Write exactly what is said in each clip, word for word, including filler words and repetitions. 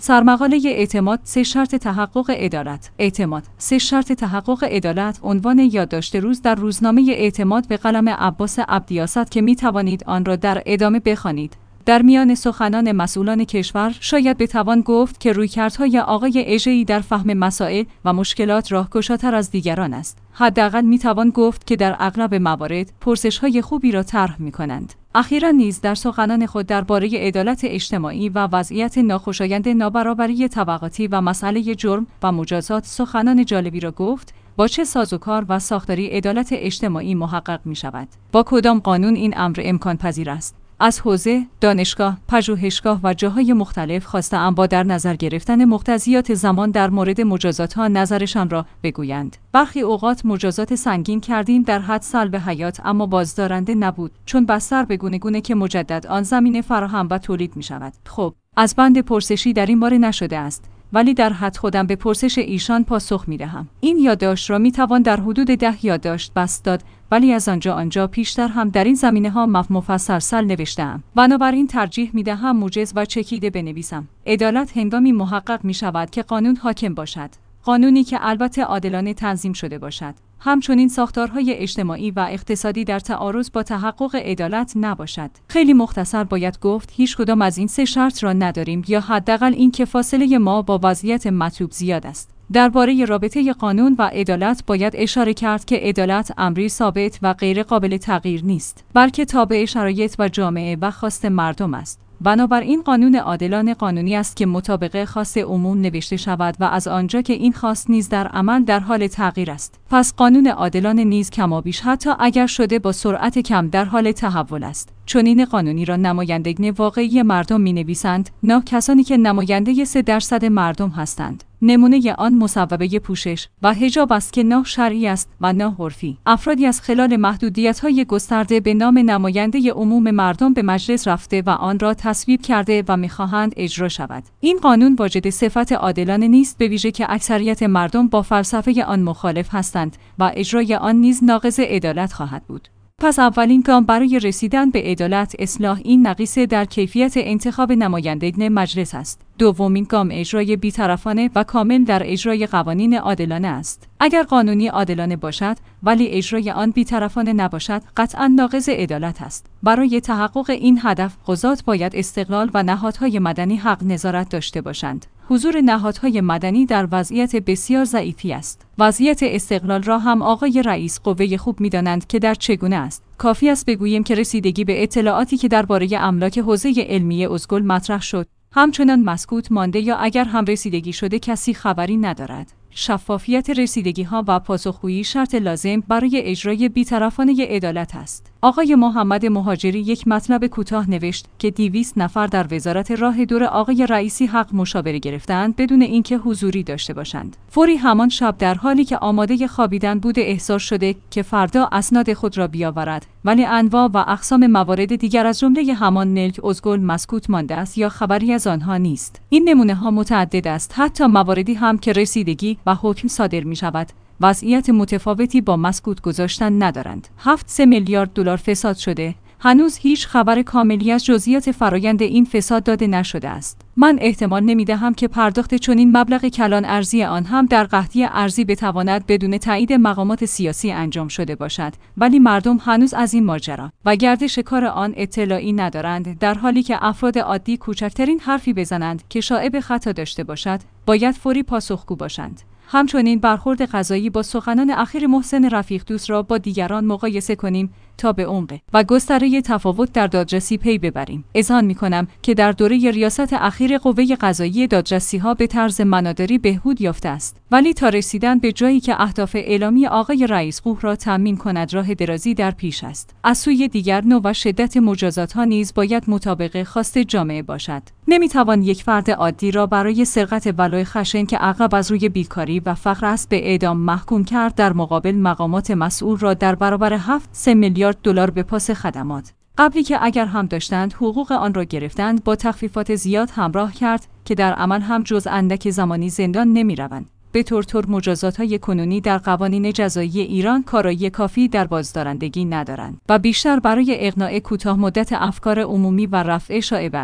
سرمقاله اعتماد، سه شرط تحقق عدالت. اعتماد. سه شرط تحقق عدالت عنوان یادداشت روز در روزنامه اعتماد به قلم عباس عبدیاست که می توانید آن را در ادامه بخوانید. در میان سخنان مسئولان کشور شاید بتوان گفت که رویکردهای آقای اژه‌ای در فهم مسائل و مشکلات راهگشاتر از دیگران است. حداقل میتوان گفت که در اغلب موارد پرسش‌های خوبی را طرح می‌کنند. اخیراً نیز در سخنان خود درباره عدالت اجتماعی و وضعیت ناخوشایند نابرابری طبقاتی و مسئله جرم و مجازات سخنان جالبی را گفت. با چه سازوکار و ساختاری عدالت اجتماعی محقق می‌شود؟ با کدام قانون این امر امکان پذیر است؟ از حوزه، دانشگاه، پژوهشگاه و جاهای مختلف خواسته‌ام با در نظر گرفتن مقتضیات زمان در مورد مجازات‌ها نظرشان را بگویند. برخی اوقات مجازات سنگین کردیم در حد سلب حیات اما بازدارنده نبود، چون بستر به گونه گونه که مجدد آن زمینه فراهم و تولید می‌شود. خب، از بند پرسشی در این باره نشده است، ولی در حد خودم به پرسش ایشان پاسخ می‌دهم. این یادداشت را می‌توان در حدود ده یادداشت بسط داد، ولی از آنجا آنجا پیشتر هم در این زمینه‌ها مفصل نوشته‌ام. بنابراین ترجیح می‌دهم موجز و چکیده بنویسم. عدالت هنگامی محقق می‌شود که قانون حاکم باشد. قانونی که البته عادلانه تنظیم شده باشد. همچنین ساختارهای اجتماعی و اقتصادی در تعارض با تحقق عدالت نباشد. خیلی مختصر باید گفت هیچ کدام از این سه شرط را نداریم یا حداقل این که فاصله ما با وضعیت مطلوب زیاد است. درباره رابطه قانون و عدالت باید اشاره کرد که عدالت امری ثابت و غیر قابل تغییر نیست، بلکه تابع شرایط و جامعه و خواست مردم است. بنابراین قانون عادلانه قانونی است که مطابق خواست عموم نوشته شود و از آنجا که این خواست نیز در عمل در حال تغییر است. پس قانون عادلانه نیز کمابیش حتی اگر شده با سرعت کم در حال تحول است. چنین قانونی را نمایندگان واقعی مردم می‌نویسند، نه کسانی که نماینده سه درصد مردم هستند. نمونه آن مصوبه پوشش و حجاب است که نه شرعی است و نه عرفی. افرادی از خلال محدودیت‌های گسترده به نام نماینده عموم مردم به مجلس رفته و آن را تصویب کرده و می‌خواهند اجرا شود. این قانون واجد صفت عادلانه نیست، به ویژه که اکثریت مردم با فلسفه آن مخالف هستند و اجرای آن نیز ناقض عدالت خواهد بود. پس اولین گام برای رسیدن به عدالت اصلاح این نقیصه در کیفیت انتخاب نمایندگان مجلس است. دومین گام اجرای بی‌طرفانه و کامل در اجرای قوانین عادلانه است. اگر قانونی عادلانه باشد ولی اجرای آن بی‌طرفانه نباشد، قطعاً ناقض عدالت است. برای تحقق این هدف، قضات باید استقلال و نهادهای مدنی حق نظارت داشته باشند. حضور نهادهای مدنی در وضعیت بسیار ضعیفی است. وضعیت استقلال را هم آقای رئیس قوه خوب می‌دانند که در چگونه است. کافی است بگوییم که رسیدگی به اطلاعاتی که درباره املاک حوزه علمی ازگل مطرح شد، همچنان مسکوت مانده یا اگر هم رسیدگی شده کسی خبری ندارد. شفافیت رسیدگی‌ها و پاسخگویی شرط لازم برای اجرای بی‌طرفانه عدالت است. آقای محمد مهاجری یک مطلب کوتاه نوشت که دویست نفر در وزارت راه دور آقای رئیسی حق مشاوره گرفتند بدون اینکه حضوری داشته باشند. فوری همان شب در حالی که آماده خوابیدن بوده احضار شده که فردا اسناد خود را بیاورد، ولی انواع و اقسام موارد دیگر از جمله همان ملک ازگل مسکوت مانده است یا خبری از آنها نیست. این نمونه ها متعدد است، حتی مواردی هم که رسیدگی و حکم صادر می شود وضعیت متفاوتی با مسکوت گذاشتن ندارند. هفت سه میلیارد دلار فساد شده. هنوز هیچ خبر کاملی از جزئیات فرایند این فساد داده نشده است. من احتمال نمیدهم که پرداخت چنین مبلغ کلان ارزی آن هم در قحطی ارزی بتواند بدون تایید مقامات سیاسی انجام شده باشد، ولی مردم هنوز از این ماجرا و گردش کار آن اطلاعی ندارند، در حالی که افراد عادی کوچکترین حرفی بزنند که شایب خطا داشته باشد باید فوری پاسخگو باشند. همچنین برخورد قضایی با سخنان اخیر محسن رفیق دوست را با دیگران مقایسه کنیم تا به عمق و گستره تفاوت در دادرسی پی ببریم. اذعان می‌کنم که در دوره ریاست اخیر قوه قضاییه دادرسی‌ها به طرز مناداری بهبود یافته است، ولی تا رسیدن به جایی که اهداف اعلامی آقای رئیس قوه را تامین کند راه درازی در پیش است. از سوی دیگر نوع و شدت مجازات‌ها نیز باید مطابق خواست جامعه باشد. نمی‌توان یک فرد عادی را برای سرقت ولای خشن که عقب از روی بیکاری و فقر است به اعدام محکوم کرد در مقابل مقامات مسئول را در برابر هفت سه میلیارد دلار به پاس خدمات، قبلی که اگر هم داشتند حقوق آن را گرفتند، با تخفیفات زیاد همراه کرد که در عمل هم جز اندک زمانی زندان نمی‌روند. به طور طور مجازات‌های کنونی در قوانین جزایی ایران کارایی کافی در بازدارندگی ندارند و بیشتر برای اقناع کوتاه مدت افکار عمومی و رفع شایبه است.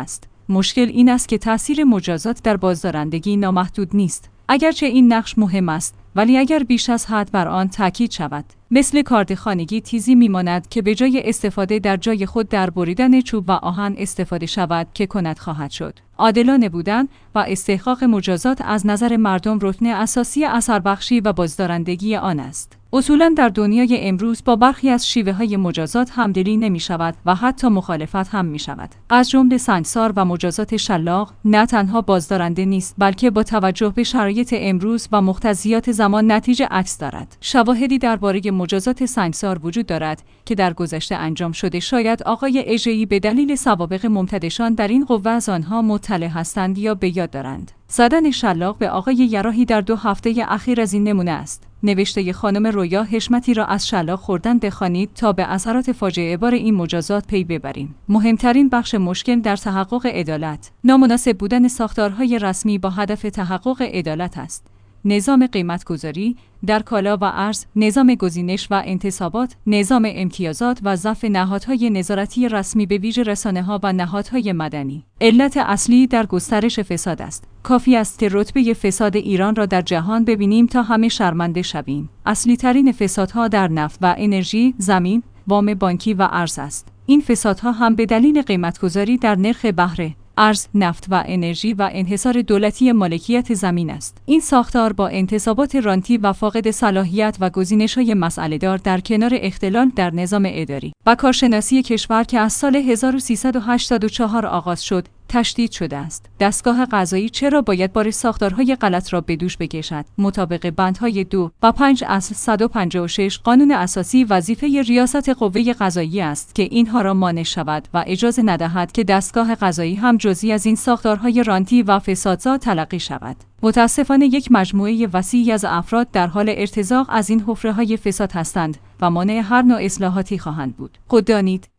مشکل این است که تأثیر مجازات در بازدارندگی نامحدود نیست. اگرچه این نقش مهم است، ولی اگر بیش از حد بر آن تاکید شود، مثل کارد خانگی تیزی میماند که به جای استفاده در جای خود در بریدن چوب و آهن استفاده شود که کند خواهد شد. عادلانه بودن و استحقاق مجازات از نظر مردم رکن اساسی اثربخشی و بازدارندگی آن است. اصولاً در دنیای امروز با برخی از شیوه‌های مجازات همدلی نمی‌شود و حتی مخالفت هم می‌شود. از جمله سنگسار و مجازات شلاق نه تنها بازدارنده نیست، بلکه با توجه به شرایط امروز و مقتضیات زمان نتیجه عکس دارد. شواهدی درباره مجازات سنگسار وجود دارد که در گذشته انجام شده. شاید آقای اژه‌ای به دلیل سوابق ممتدشان در این قوه از آنها مطلع هستند یا به یاد دارند. زدن شلاق به آقای یراحی در دو هفته اخیر از این نمونه است. نوشته خانم رویا حشمتی را از شلاق خوردن بخوانید تا به اثرات فاجعه بار این مجازات پی ببریم. مهمترین بخش مشکل در تحقق عدالت، نامناسب بودن ساختارهای رسمی با هدف تحقق عدالت است. نظام قیمت‌گذاری در کالا و ارز، نظام گزینش و انتصابات، نظام امتیازات و ضعف نهادهای نظارتی رسمی به ویژه رسانه‌ها و نهادهای مدنی. علت اصلی در گسترش فساد است. کافی است که رتبه فساد ایران را در جهان ببینیم تا همه شرمنده شویم. اصلی ترین فسادها در نفت و انرژی، زمین، وام بانکی و ارز است. این فسادها هم به دلیل قیمت‌گذاری در نرخ بهره، ارز، نفت و انرژی و انحصار دولتی مالکیت زمین است. این ساختار با انتصابات رانتی و فاقد صلاحیت و گزینش‌های مسئله‌دار در کنار اختلال در نظام اداری و کارشناسی کشور که از سال هزار و سیصد و هشتاد و چهار آغاز شد، تشدید شده است. دستگاه قضایی چرا باید بار ساختارهای غلط را به دوش بکشد؟ مطابق بندهای دو و پنج از صد و پنجاه و شش قانون اساسی وظیفه ریاست قوه قضاییه است که اینها را مانع شود و اجازه ندهد که دستگاه قضایی هم جزئی از این ساختارهای رانتی و فسادزا تلقی شود. متاسفانه یک مجموعه وسیعی از افراد در حال ارتزاق از این حفره‌های فساد هستند و مانع هر نوع اصلاحاتی خواهند بود. خود دانید